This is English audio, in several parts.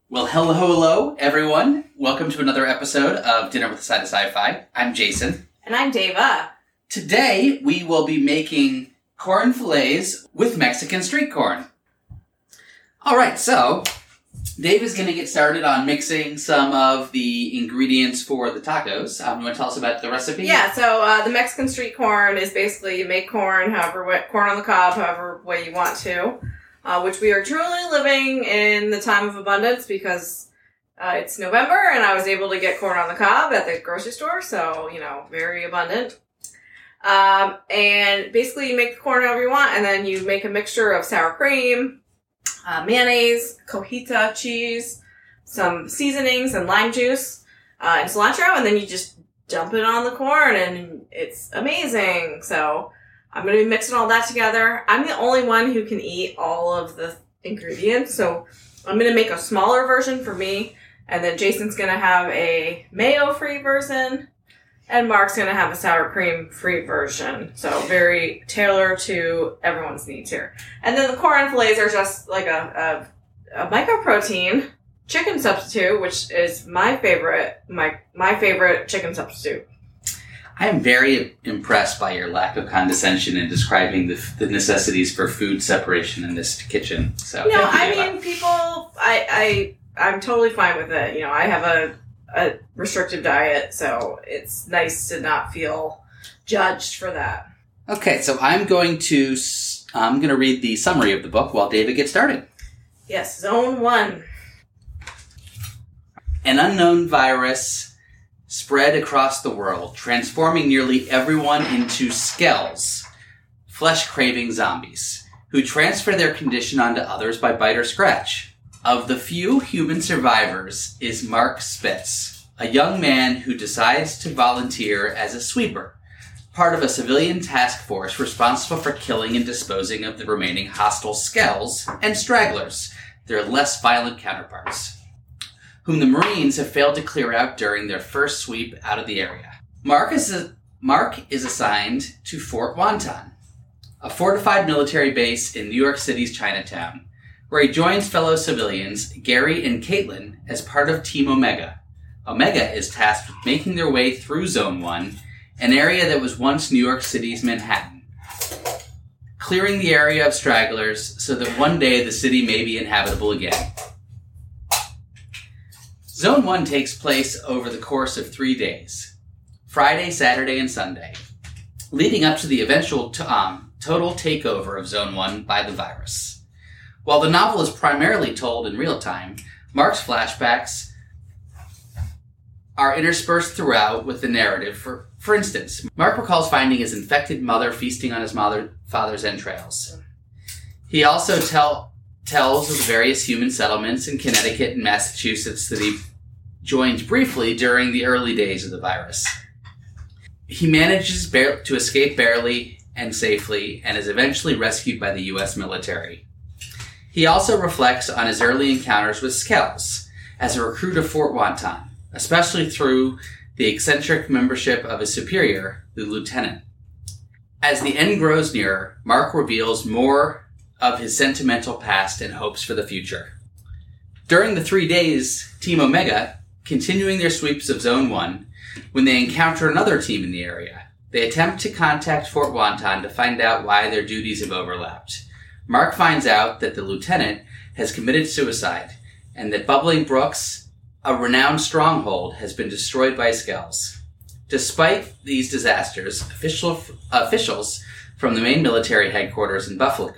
Well, hello, everyone. Welcome to another episode of Dinner with a Side of Sci-Fi. I'm Jason. And I'm Deva. Today, we will be making corn fillets with Mexican street corn. All right, so Dave is going to get started on mixing some of the ingredients for the tacos. You want to tell us about the recipe? Yeah, so the Mexican street corn is basically you make corn corn on the cob, however way you want to. Which we are truly living in the time of abundance because it's November and I was able to get corn on the cob at the grocery store, so, very abundant. And basically you make the corn however you want, and then you make a mixture of sour cream, mayonnaise, cojita cheese, some seasonings and lime juice, and cilantro, and then you just dump it on the corn and it's amazing. So I'm going to be mixing all that together. I'm the only one who can eat all of the ingredients, so I'm going to make a smaller version for me, and then Jason's going to have a mayo-free version, and Mark's going to have a sour cream-free version. So very tailored to everyone's needs here. And then the corn fillets are just like a mycoprotein chicken substitute, which is my favorite chicken substitute. I am very impressed by your lack of condescension in describing the necessities for food separation in this kitchen. So, people, I'm totally fine with it. I have a restrictive diet, so it's nice to not feel judged for that. Okay, so I'm going to read the summary of the book while David gets started. Yes, Zone 1. An unknown virus spread across the world, transforming nearly everyone into skells, flesh-craving zombies, who transfer their condition onto others by bite or scratch. Of the few human survivors is Mark Spitz, a young man who decides to volunteer as a sweeper, part of a civilian task force responsible for killing and disposing of the remaining hostile skells and stragglers, their less violent counterparts, whom the Marines have failed to clear out during their first sweep out of the area. Mark is assigned to Fort Wonton, a fortified military base in New York City's Chinatown, where he joins fellow civilians Gary and Caitlin as part of Team Omega. Omega is tasked with making their way through Zone 1, an area that was once New York City's Manhattan, clearing the area of stragglers so that one day the city may be inhabitable again. Zone 1 takes place over the course of 3 days, Friday, Saturday, and Sunday, leading up to the eventual total takeover of Zone 1 by the virus. While the novel is primarily told in real time, Mark's flashbacks are interspersed throughout with the narrative. For instance, Mark recalls finding his infected mother feasting on his father's entrails. He also tells of the various human settlements in Connecticut and Massachusetts that he joined briefly during the early days of the virus. He manages to escape barely and safely and is eventually rescued by the U.S. military. He also reflects on his early encounters with skells as a recruit of Fort Wonton, especially through the eccentric membership of his superior, the lieutenant. As the end grows nearer, Mark reveals more of his sentimental past and hopes for the future. During the 3 days, Team Omega, continuing their sweeps of Zone 1, when they encounter another team in the area, they attempt to contact Fort Wonton to find out why their duties have overlapped. Mark finds out that the lieutenant has committed suicide, and that Bubbling Brooks, a renowned stronghold, has been destroyed by skells. Despite these disasters, officials from the main military headquarters in Buffalo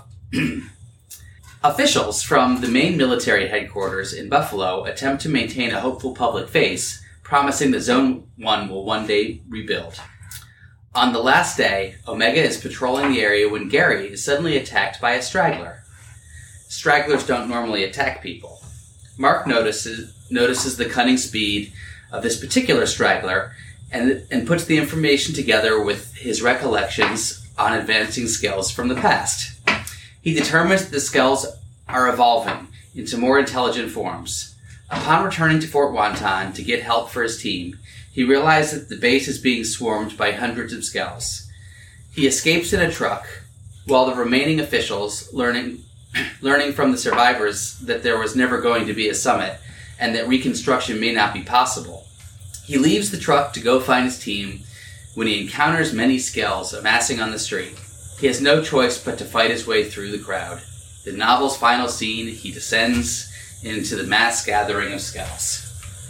attempt to maintain a hopeful public face, promising that Zone 1 will one day rebuild. On the last day, Omega is patrolling the area when Gary is suddenly attacked by a straggler. Stragglers don't normally attack people. Mark notices the cunning speed of this particular straggler and puts the information together with his recollections on advancing skills from the past. He determines that the skells are evolving into more intelligent forms. Upon returning to Fort Wonton to get help for his team, he realizes that the base is being swarmed by hundreds of skells. He escapes in a truck, while the remaining officials, learning learning from the survivors that there was never going to be a summit and that reconstruction may not be possible. He leaves the truck to go find his team when he encounters many Skells amassing on the street. He has no choice but to fight his way through the crowd. The novel's final scene, he descends into the mass gathering of Skells.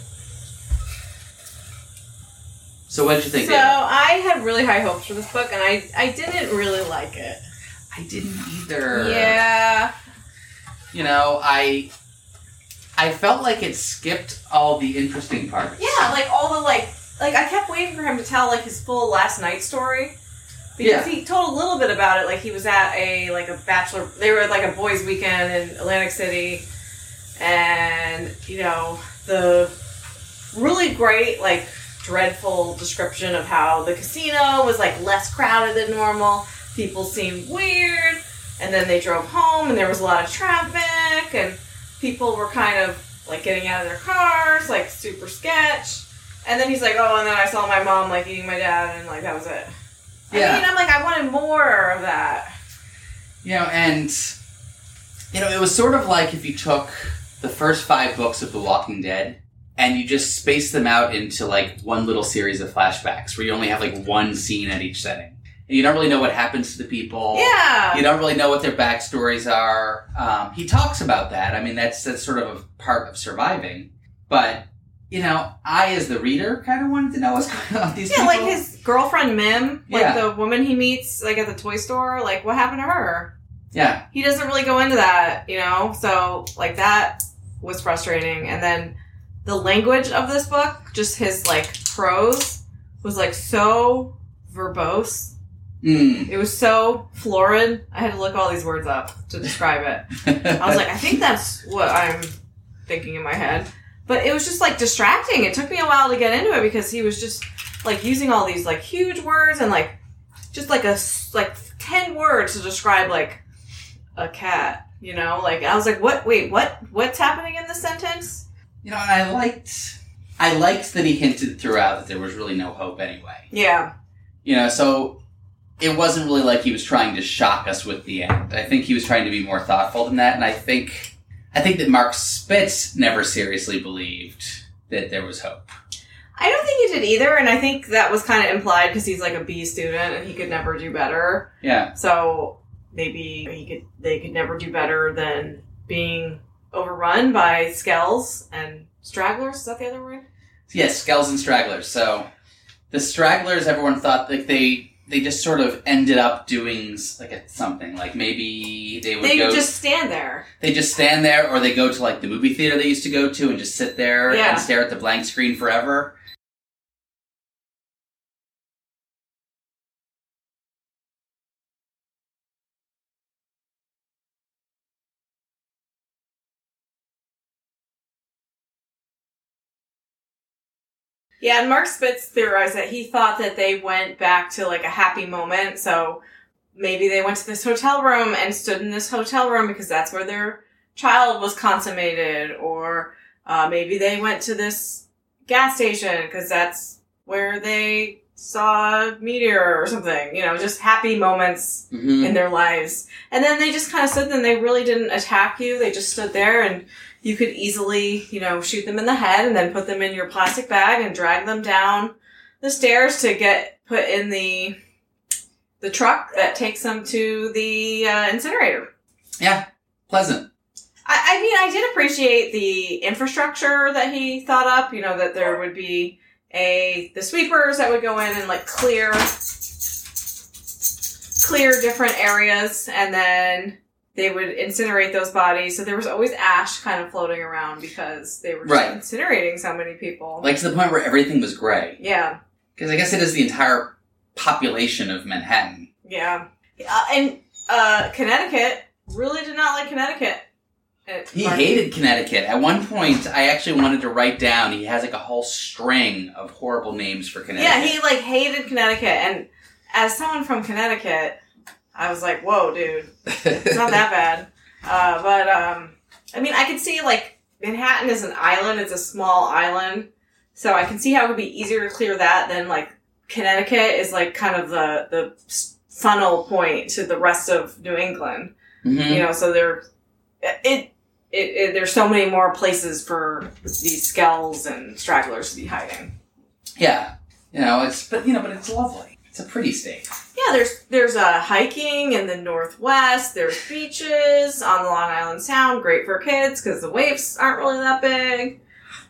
So what did you think, So David? I had really high hopes for this book, and I didn't really like it. I didn't either. Yeah. You know, I felt like it skipped all the interesting parts. Yeah, like all the like I kept waiting for him to tell like his full last night story. Because he told a little bit about it, like he was at a bachelor, they were at like a boys' weekend in Atlantic City, and, you know, the really great, like, dreadful description of how the casino was like less crowded than normal, people seemed weird, and then they drove home and there was a lot of traffic, and people were kind of like getting out of their cars, like super sketch, and then he's like, oh, and then I saw my mom like eating my dad, and like that was it. Yeah. I mean, I'm like, I wanted more of that. You know, and, you know, it was sort of like if you took the first 5 books of The Walking Dead and you just spaced them out into, like, one little series of flashbacks where you only have, like, one scene at each setting. And you don't really know what happens to the people. Yeah. You don't really know what their backstories are. He talks about that. I mean, that's sort of a part of surviving. But, you know, I, as the reader, kind of wanted to know what's going on with these people. Yeah, like his girlfriend Mim, like Yeah. the woman he meets, like at the toy store, like what happened to her? Yeah. He doesn't really go into that, you know? So, like, that was frustrating. And then the language of this book, just his, like, prose, was, like, so verbose. It was so florid. I had to look all these words up to describe it. I was like, I think that's what I'm thinking in my head. But it was just, like, distracting. It took me a while to get into it because he was just, like, using all these, like, huge words and, like, just, like, 10 words to describe, like, a cat, you know? Like, I was like, what's happening in this sentence? You know, and I liked that he hinted throughout that there was really no hope anyway. Yeah. You know, so it wasn't really like he was trying to shock us with the end. I think he was trying to be more thoughtful than that, and I think that Mark Spitz never seriously believed that there was hope. I don't think he did either, and I think that was kind of implied because he's, like, a B student and he could never do better. Yeah. So maybe they could never do better than being overrun by Skells and stragglers. Is that the other word? Yes, Skells and stragglers. So the stragglers, everyone thought like they just sort of ended up doing like something. Like maybe they would just stand there. They just stand there, or they go to like the movie theater they used to go to and just sit there and stare at the blank screen forever. Yeah, and Mark Spitz theorized that he thought that they went back to, like, a happy moment, so maybe they went to this hotel room and stood in this hotel room because that's where their child was consummated, or maybe they went to this gas station because that's where they saw a meteor or something, you know, just happy moments in their lives. And then they just kind of stood there and they really didn't attack you, they just stood there and you could easily, you know, shoot them in the head and then put them in your plastic bag and drag them down the stairs to get put in the truck that takes them to the incinerator. Yeah, pleasant. I mean, I did appreciate the infrastructure that he thought up, you know, that there would be the sweepers that would go in and, like, clear different areas, and then they would incinerate those bodies. So there was always ash kind of floating around because they were just incinerating so many people. Like to the point where everything was gray. Yeah. Because I guess it is the entire population of Manhattan. Yeah. And Connecticut really did not like Connecticut. He hated Connecticut. At one point, I actually wanted to write down, he has like a whole string of horrible names for Connecticut. Yeah, he like hated Connecticut. And as someone from Connecticut, I was like, whoa, dude. It's not that bad. I mean, I could see, like, Manhattan is an island. It's a small island. So I can see how it would be easier to clear that than, like, Connecticut is, like, kind of the funnel point to the rest of New England. Mm-hmm. You know, so there's so many more places for these skells and stragglers to be hiding. Yeah. But it's lovely. It's a pretty state. Yeah, there's hiking in the northwest. There's beaches on the Long Island Sound, great for kids because the waves aren't really that big.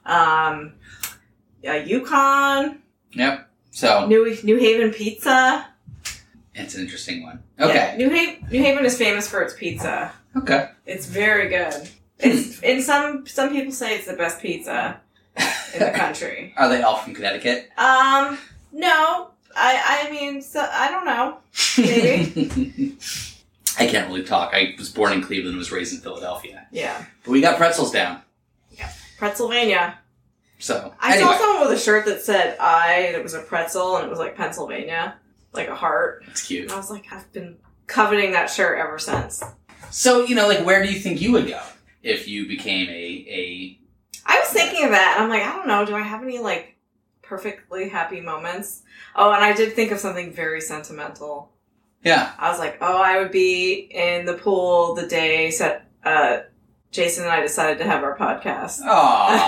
Yukon. Yep. So New Haven pizza. It's an interesting one. Okay. Yeah, New Haven is famous for its pizza. Okay. It's very good. It's and some people say it's the best pizza in the country. Are they all from Connecticut? No. I mean, so, I don't know. Maybe. I can't really talk. I was born in Cleveland and was raised in Philadelphia. Yeah. But we got pretzels down. Yeah. Pennsylvania. So, I saw someone with a shirt that said and it was a pretzel, and it was like Pennsylvania. Like a heart. That's cute. And I was like, I've been coveting that shirt ever since. So, where do you think you would go if you became a... I was thinking of that, and I'm like, I don't know, do I have any, like, perfectly happy moments? Oh, and I did think of something very sentimental. Yeah. I was like, I would be in the pool the day Jason and I decided to have our podcast. Aww.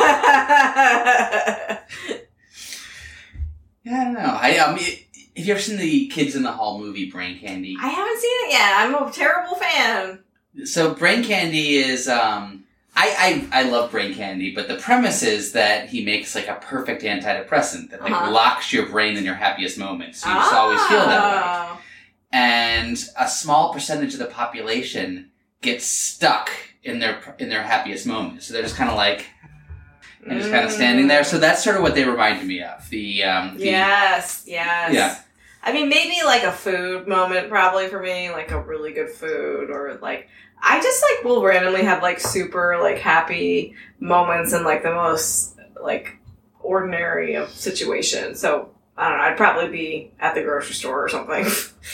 Yeah, I don't know. Have you ever seen the Kids in the Hall movie, Brain Candy? I haven't seen it yet. I'm a terrible fan. So Brain Candy is, I love Brain Candy, but the premise is that he makes like a perfect antidepressant that locks your brain in your happiest moments. So you just always feel that way. And a small percentage of the population gets stuck in their happiest moments. So they're just kind of like, and just kind of standing there. So that's sort of what they reminded me of. Yes. Yeah. I mean, maybe like a food moment probably for me, like a really good food, or like, I just like will randomly have like super like happy moments in like the most like ordinary of situations. So I don't know, I'd probably be at the grocery store or something.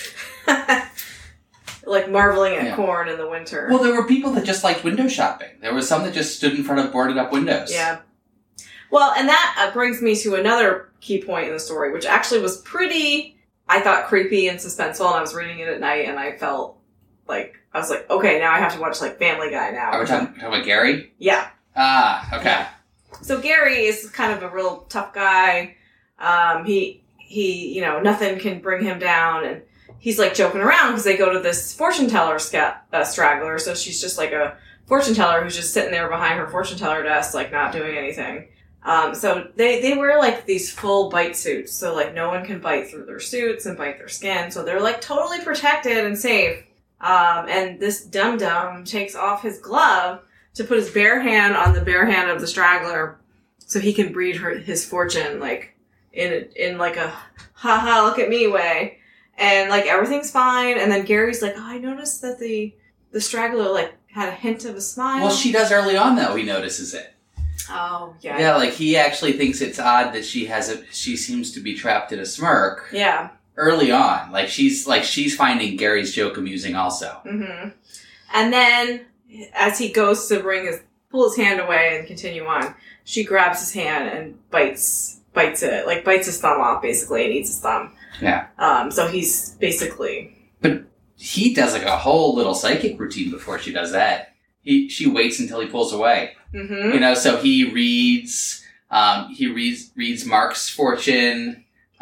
Like marveling at corn in the winter. Well, there were people that just liked window shopping. There was some that just stood in front of boarded up windows. Yeah. Well, and that brings me to another key point in the story, which actually was pretty, I thought, creepy and suspenseful, and I was reading it at night, and I felt like, I was like, okay, now I have to watch, like, Family Guy now. Are we talking about Gary? Yeah. Ah, okay. Yeah. So Gary is kind of a real tough guy. He nothing can bring him down, and he's, like, joking around because they go to this fortune teller straggler, so she's just, like, a fortune teller who's just sitting there behind her fortune teller desk, like, not doing anything. So they wear, like, these full bite suits, so, like, no one can bite through their suits and bite their skin, so they're, like, totally protected and safe. And this dum-dum takes off his glove to put his bare hand on the bare hand of the straggler so he can breed his fortune, like, in like a, haha, look at me way. And, like, everything's fine, and then Gary's like, I noticed that the straggler, like, had a hint of a smile. Well, she does early on, though, he notices it. Oh, yeah. Yeah, like, he actually thinks it's odd that she seems to be trapped in a smirk. Yeah. Early on. She's finding Gary's joke amusing also. Mm-hmm. And then, as he goes to pull his hand away and continue on, she grabs his hand and bites it, like, bites his thumb off, basically, and eats his thumb. Yeah. So he's basically... But he does, like, a whole little psychic routine before she does that. She waits until he pulls away. Mm-hmm. So he reads Mark's fortune.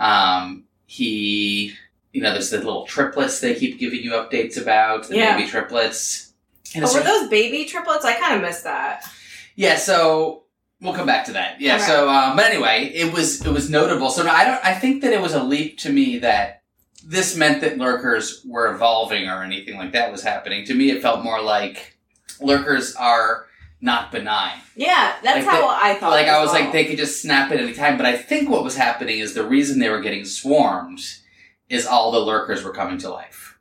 There's the little triplets they keep giving you updates about, the baby triplets. And were those baby triplets? I kind of missed that. Yeah, so we'll come back to that. Yeah, okay. So, but anyway, it was notable. So I think that it was a leap to me that this meant that lurkers were evolving or anything like that was happening. To me, it felt more like lurkers are not benign. Yeah, that's how I thought. Like, I was like, they could just snap at any time. But I think what was happening is the reason they were getting swarmed is all the lurkers were coming to life.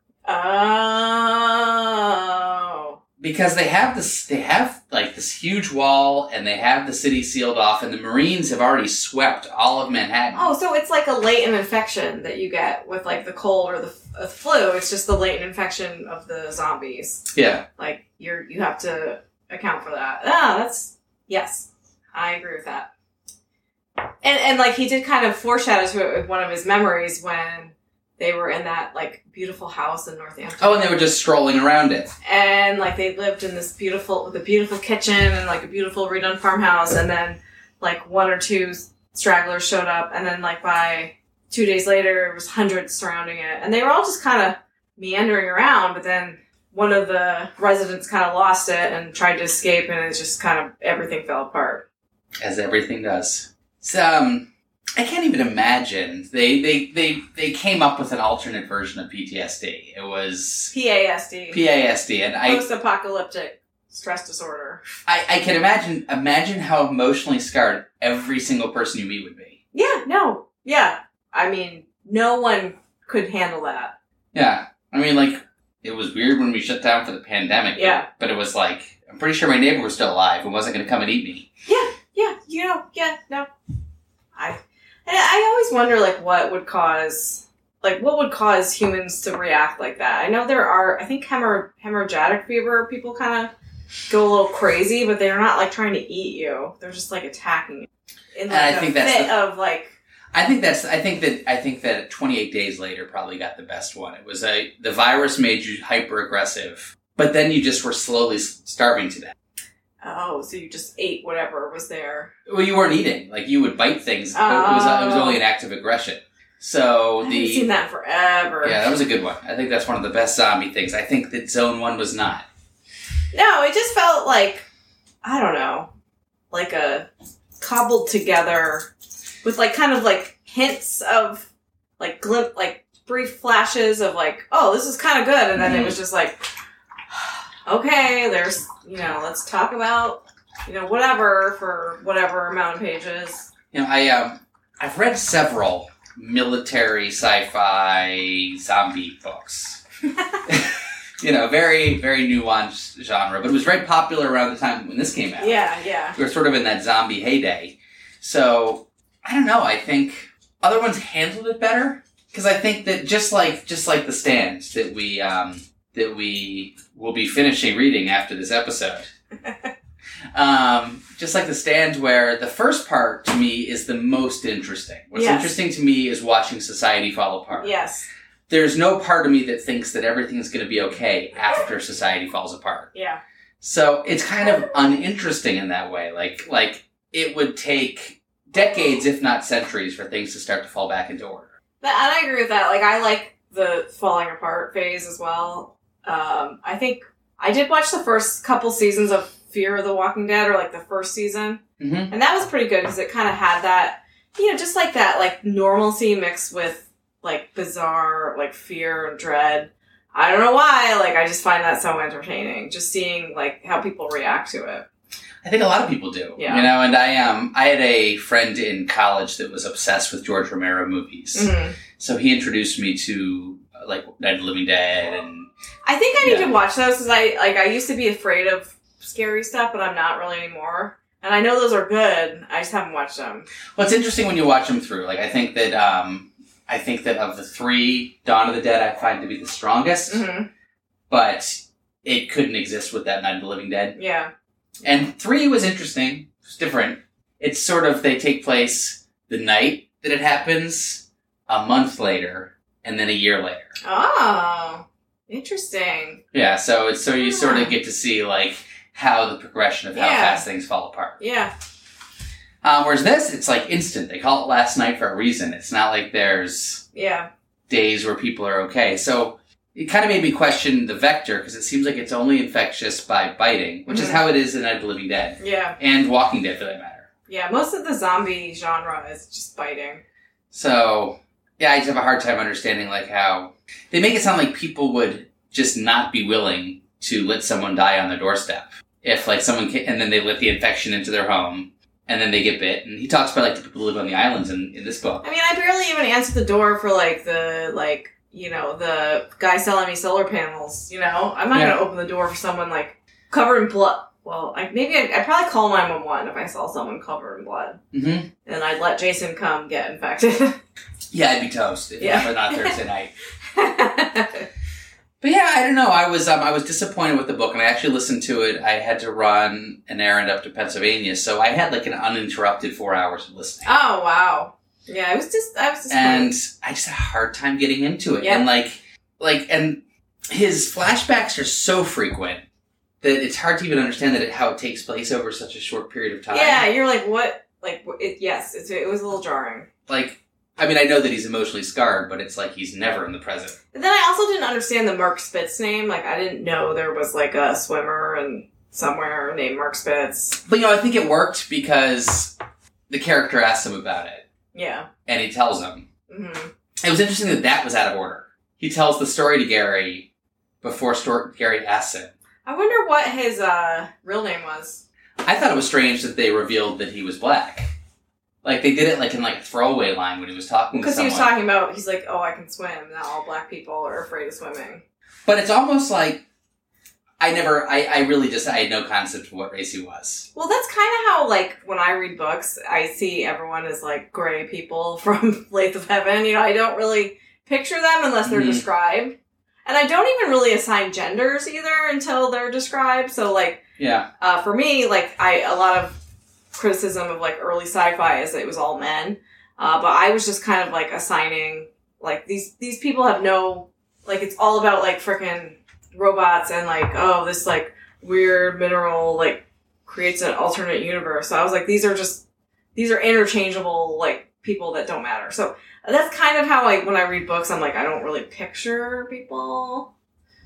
Oh. Because they have this huge wall, and they have the city sealed off, and the Marines have already swept all of Manhattan. Oh, so it's like a latent infection that you get with, like, the cold or the flu. It's just the latent infection of the zombies. Yeah. Like, you have to account for that. Yes. I agree with that. And like, he did kind of foreshadow to it with one of his memories when they were in that, like, beautiful house in Northampton. Oh, and they were just strolling around it. And, like, they lived in this beautiful kitchen and, like, a beautiful redone farmhouse. And then, like, 1 or 2 stragglers showed up. And then, like, by 2 days later, it was hundreds surrounding it. And they were all just kind of meandering around. But then one of the residents kind of lost it and tried to escape. And it just kind of, everything fell apart. As everything does. So, I can't even imagine. They came up with an alternate version of PTSD. It was PASD, and post-apocalyptic stress disorder. I can imagine how emotionally scarred every single person you meet would be. Yeah. I mean, no one could handle that. Yeah. I mean, like, it was weird when we shut down for the pandemic. Yeah. But it was like, I'm pretty sure my neighbor was still alive and wasn't going to come and eat me. No. I always wonder, like, what would cause humans to react like that. I know there are, I think hemorrhagic fever, people kind of go a little crazy, but they're not, like, trying to eat you. They're just, like, attacking you. In, like, and I think that's I think that 28 days later probably got the best one. It was the virus made you hyper aggressive, but then you just were slowly starving to death. Oh, so you just ate whatever was there. Well, you weren't eating. Like, you would bite things, but it was only an act of aggression. So I haven't seen that forever. Yeah, that was a good one. I think that's one of the best zombie things. I think that Zone 1 was not. No, it just felt like, I don't know, like a cobbled together with, like, kind of, like, hints of, like, brief flashes of, like, oh, this is kind of good. And then it was just like, okay, there's, let's talk about, whatever for whatever amount of pages. I've read several military sci-fi zombie books. Very, very nuanced genre, but it was very popular around the time when this came out. Yeah. We were sort of in that zombie heyday. So, I don't know, I think other ones handled it better, because I think that just like The Stand that we will be finishing reading after this episode. Just like The Stand, where the first part to me is the most interesting. What's interesting to me is watching society fall apart. Yes. There's no part of me that thinks that everything's going to be okay after society falls apart. Yeah. So it's kind of uninteresting in that way. Like it would take decades, if not centuries, for things to start to fall back into order. And I agree with that. Like, I like the falling apart phase as well. I think I did watch the first couple seasons of Fear of the Walking Dead, or like the first season. Mm-hmm. And that was pretty good because it kind of had that, just like that, like normalcy mixed with like bizarre, like fear and dread. I don't know why, like I just find that so entertaining. Just seeing like how people react to it. I think a lot of people do. Yeah. And I had a friend in college that was obsessed with George Romero movies. Mm-hmm. So he introduced me to like Night of the Living Dead, and I think I need to watch those because I used to be afraid of scary stuff, but I'm not really anymore. And I know those are good. I just haven't watched them. Well, it's interesting when you watch them through. Like I think that of the 3, Dawn of the Dead I find to be the strongest. Mm-hmm. But it couldn't exist with that Night of the Living Dead. Yeah. And 3 was interesting. It's different. It's sort of, they take place the night that it happens, a month later, and then a year later. Oh, interesting. Yeah, so you sort of get to see, like, how the progression of how fast things fall apart. Yeah. Whereas this, it's like instant. They call it last night for a reason. It's not like there's days where people are okay. So it kind of made me question the vector, because it seems like it's only infectious by biting, which is how it is in Night of the Living Dead. Yeah. And Walking Dead, for that matter. Yeah, most of the zombie genre is just biting. So, yeah, I just have a hard time understanding, like, how they make it sound like people would just not be willing to let someone die on their doorstep. If, like, someone can, and then they let the infection into their home, and then they get bit. And he talks about, like, the people who live on the islands in this book. I mean, I barely even answered the door for, like, the guy selling me solar panels, I'm not going to open the door for someone, like, covered in blood. Well, I'd probably call 911 if I saw someone covered in blood. Mm-hmm. And I'd let Jason come get infected. Yeah, I'd be toast. But not Thursday night. But yeah, I don't know. I was disappointed with the book, and I actually listened to it. I had to run an errand up to Pennsylvania, so I had like an uninterrupted 4 hours of listening. Oh, wow. Yeah, I was disappointed. And I just had a hard time getting into it. Yeah. And and his flashbacks are so frequent that it's hard to even understand how it takes place over such a short period of time. Yeah, you're like, what? Like, it was a little jarring. Like, I mean, I know that he's emotionally scarred, but it's like he's never in the present. But then I also didn't understand the Mark Spitz name. Like, I didn't know there was, like, a swimmer and somewhere named Mark Spitz. But, I think it worked because the character asked him about it. Yeah. And he tells him. Mm-hmm. It was interesting that was out of order. He tells the story to Gary before Gary asks him. I wonder what his real name was. I thought it was strange that they revealed that he was black. Like, they did it, like, in, a throwaway line when he was talking to someone. Because he was talking about, he's like, oh, I can swim. Not all black people are afraid of swimming. But it's almost like, I had no concept of what race he was. Well, that's kind of how, like, when I read books, I see everyone as, like, gray people from Lathe of Heaven. I don't really picture them unless they're described. And I don't even really assign genders either until they're described. So, like, for me, like, a lot of criticism of, like, early sci-fi is that it was all men. But I was just kind of, like, assigning, like, these people have no, like, it's all about, like, frickin' robots and, like, oh, this, like, weird mineral, like, creates an alternate universe. So I was like, these are interchangeable, like, people that don't matter. So that's kind of how when I read books, I'm like, I don't really picture people.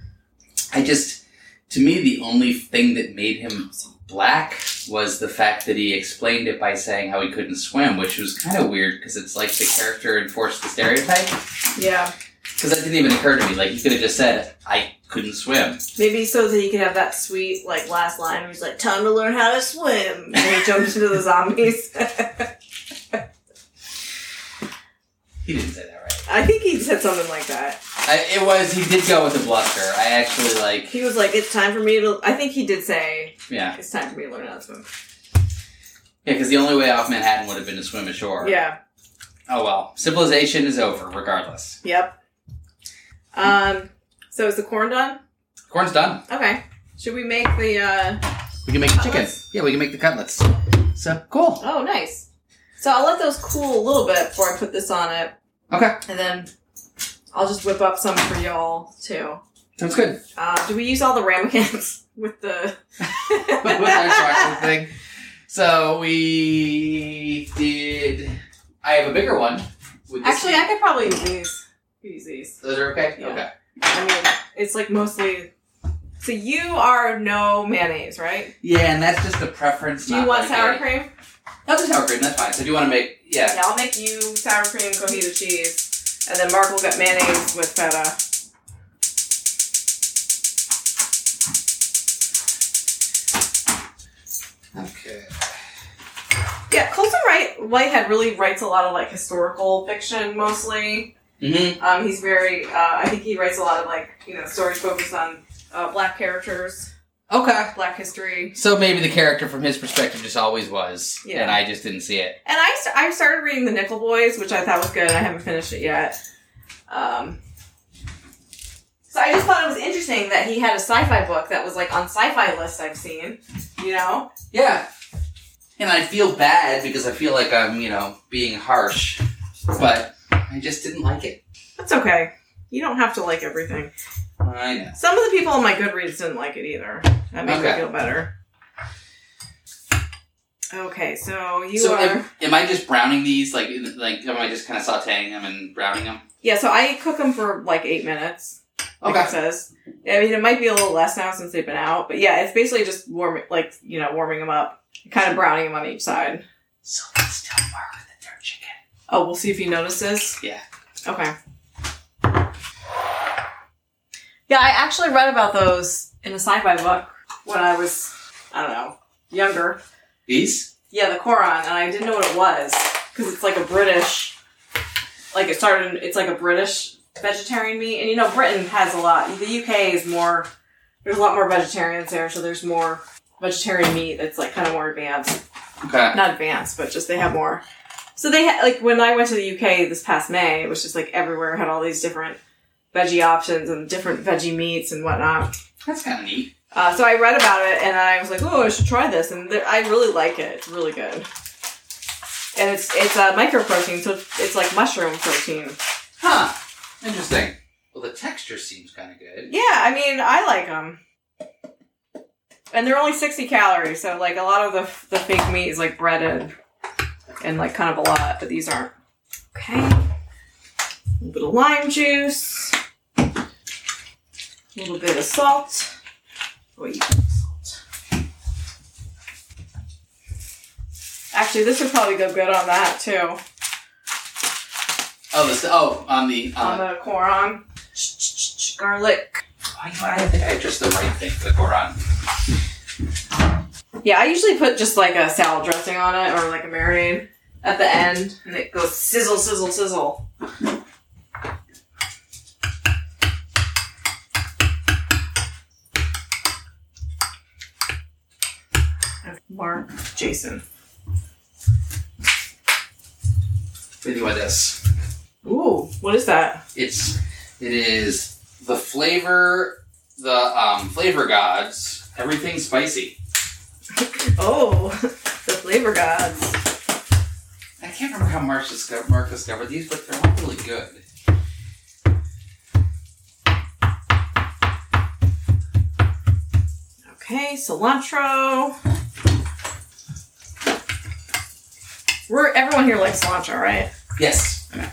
To me, the only thing that made him black was the fact that he explained it by saying how he couldn't swim, which was kind of weird because it's like the character enforced the stereotype. Yeah. Because that didn't even occur to me. Like, he could have just said, I couldn't swim. Maybe so that he could have that sweet, like, last line where he's like, time to learn how to swim. And he jumps into the zombies. He didn't say that right. I think he said something like that. He did go with the bluster. I actually, like... He was like, it's time for me to... I think he did say, yeah, it's time for me to learn how to swim. Yeah, because the only way off Manhattan would have been to swim ashore. Yeah. Oh, well. Civilization is over, regardless. Yep. So is the corn done? Corn's done. Okay. Should we make the, We can make the chicken. cutlets? Yeah, we can make the cutlets. So, cool. Oh, nice. So I'll let those cool a little bit before I put this on it. Okay. And then I'll just whip up some for y'all, too. Sounds good. Do we use all the ramekins with the... with our chocolate thing? So, we did... I have a bigger one. Actually, I could probably use these. Use these. Those are okay? Yeah. Okay. I mean, it's like mostly... So you are no mayonnaise, right? Yeah, and that's just a preference. Do you want sour cream? No, just sour cream, that's fine. So do you want to make... Yeah. Yeah, I'll make you sour cream, cojito cheese, and then Mark will get mayonnaise with feta. Okay. Yeah, Colson Whitehead really writes a lot of, like, historical fiction, mostly. Mm-hmm. He's very, I think he writes a lot of, like, stories focused on black characters, Okay. black history. So maybe the character from his perspective just always was, Yeah. and I just didn't see it. And I started reading The Nickel Boys, which I thought was good. I haven't finished it yet. So I just thought it was interesting that he had a sci-fi book that was, like, on sci-fi lists I've seen, Yeah. And I feel bad because I feel like I'm, being harsh, but I just didn't like it. That's okay. You don't have to like everything. I know. Some of the people on my Goodreads didn't like it either. That made me feel better. Okay, so am I just browning these? Like, am I just kind of sauteing them and browning them? Yeah, so I cook them for like 8 minutes. Like Okay. it says. I mean, it might be a little less now since they've been out, but yeah, it's basically just warming them up, kind of browning them on each side. So let's tell Mark that they're chicken. Oh, we'll see if he notices. Yeah. Okay. Yeah, I actually read about those in a sci-fi book when I was, I don't know, younger. These? Yeah, the Koran, and I didn't know what it was, because it's like a British, it's like a British vegetarian meat, and Britain has a lot. The UK is there's a lot more vegetarians there, so there's more vegetarian meat that's like kind of more advanced. Okay. Not advanced, but just they have more. So they like when I went to the UK this past May, it was just like everywhere had all these different veggie options and different veggie meats and whatnot. That's kind of neat. So I read about it and I was like, oh, I should try this. And I really like it. It's really good. And it's a microprotein, so it's like mushroom protein. Huh. Interesting. Well, the texture seems kind of good. Yeah, I mean, I like them. And they're only 60 calories, so like a lot of the fake meat is like breaded and like kind of a lot, but these aren't. Okay. A little bit of lime juice. A little bit of salt. Oh, you put salt. Actually, this would probably go good on that too. On the Koron. Garlic. I think I had just the right thing for the Koron. Yeah, I usually put just like a salad dressing on it or like a marinade at the end, and it goes sizzle, sizzle, sizzle. Mark, Jason. What do you want this? Ooh, what is that? It is the flavor gods. Everything spicy. Oh, the flavor gods. I can't remember how Mark discovered these, but they're all really good. Okay, cilantro. Everyone here likes cilantro, right? Yes. Okay.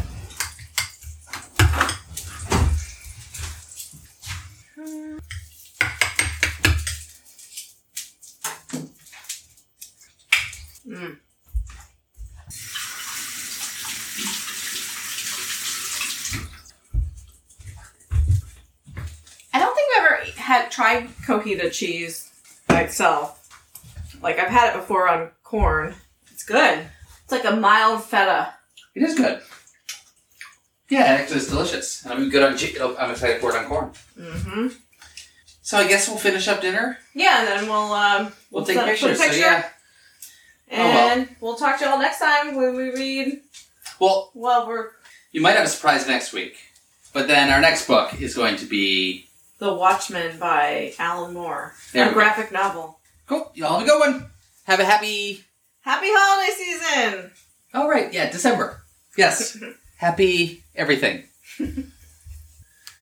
I don't think I've ever tried coquita cheese by itself. Like, I've had it before on corn. It's good. It's like a mild feta. It is good. Yeah, actually it's delicious. And I'm good on I'm excited for it on corn. Mm-hmm. So I guess we'll finish up dinner. Yeah, and then we'll take pictures. Picture, so yeah. And we'll talk to y'all next time when we read. Well, we're... You might have a surprise next week. But then our next book is going to be... The Watchmen by Alan Moore. A graphic novel. Cool. Y'all have a good one. Have a happy holiday season! Oh, right. Yeah, December. Yes. Happy everything.